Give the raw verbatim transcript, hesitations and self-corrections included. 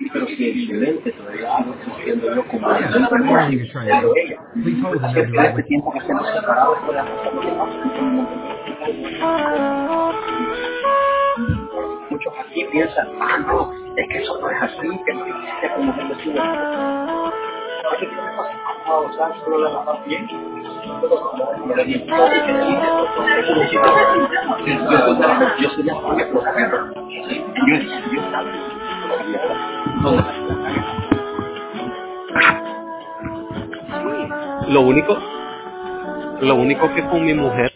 Pero sí, excelente, todavía sigo existiendo yo como Yeah, that's what anything you're trying to pero do. ella. Please hold and Hacer you'll be que right este with you. tiempo que estemos separados pueda pasar lo que pasa. Muchos aquí piensan, ah, no, es que eso no es así, que no existe como que decimos. ¿Qué te pasa? Ah, o sea, solo la lavas bien. Yo le dije, yo le dije, eso no existe. Yo soy la familia forever. Y yo decía, yo sabía. ¿Dónde está la calle? Jeez. Lo único, lo único que con mi mujer